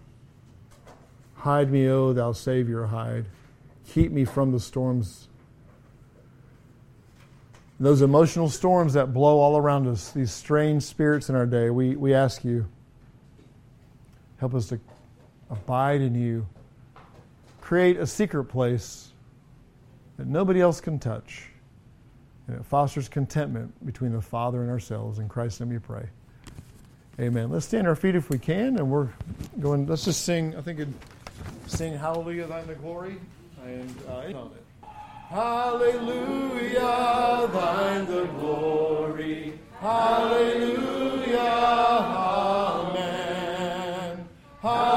[SPEAKER 1] Hide me, O thou Savior, hide. Keep me from the storms. Those emotional storms that blow all around us, these strange spirits in our day, we, we ask you, help us to abide in you. Create a secret place that nobody else can touch. And it fosters contentment between the Father and ourselves. In Christ's name we pray. Amen. Let's stand on our feet if we can, and we're going, let's just sing, I think, it'd sing Hallelujah, Thine the Glory, and uh, end on it. Hallelujah, Thine the glory. Hallelujah, amen. Hallelujah.